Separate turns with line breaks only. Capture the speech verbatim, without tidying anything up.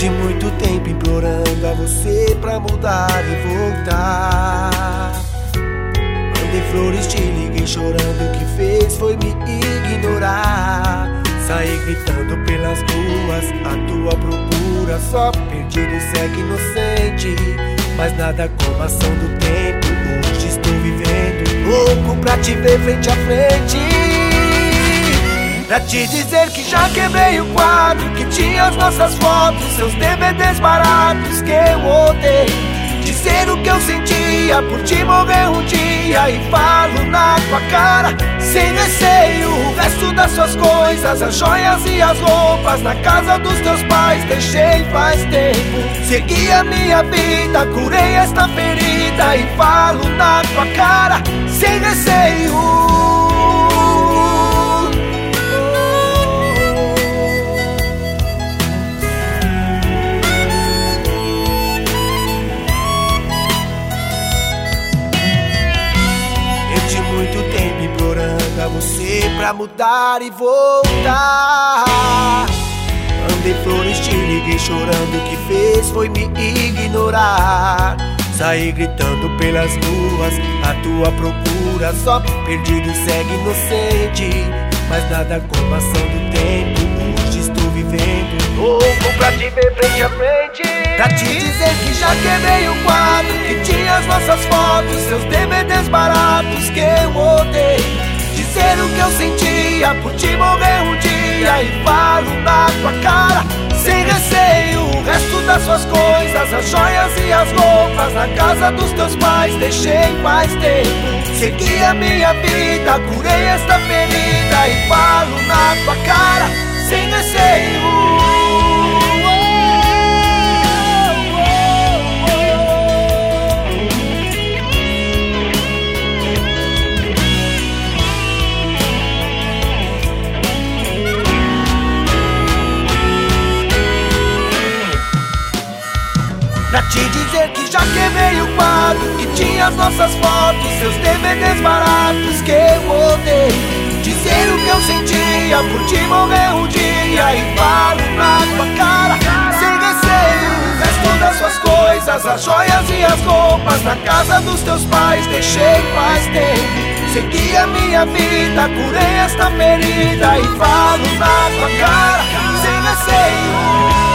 Perdi muito tempo implorando a você pra mudar e voltar. Mandei flores, te liguei chorando, o que fez foi me ignorar. Saí gritando pelas ruas, a tua procura, só perdido e cego inocente. Mas nada como a ação do tempo, hoje estou vivendo louco pra te ver frente a frente. Pra te dizer que já quebrei o quadro que tinha as nossas fotos, seus D V Ds baratos que eu odeio. Dizer o que eu sentia por te morrer um dia e falo na tua cara sem receio. O resto das suas coisas, as joias e as roupas na casa dos teus pais deixei faz tempo. Segui a minha vida, curei esta ferida e falo na tua cara sem receio. Muito tempo implorando a você pra mudar e voltar. Mandei flores, te liguei chorando, o que fez foi me ignorar. Saí gritando pelas ruas, a tua procura, só perdido e cego inocente. Mas nada como a ação do tempo, hoje estou vivendo louco pra te ver frente a frente. Pra te dizer que já quebrei o quadro que tinha as nossas fotos, seus D V Ds baratos que eu odeio. Dizer o que eu sentia por te morrer um dia e falo na tua cara sem receio. O resto das suas coisas, as joias e as roupas na casa dos teus pais deixei faz tempo. Segui a minha vida, curei esta ferida e falo na tua cara sem receio. Pra te dizer que já quebrei o quadro que tinha as nossas fotos, seus D V Ds baratos que eu odeio. Dizer o que eu sentia por te morrer um dia e falo na tua cara sem receio. O resto das suas coisas, as joias e as roupas na casa dos teus pais deixei faz tempo. Segui a minha vida, curei esta ferida e falo na tua cara sem receio.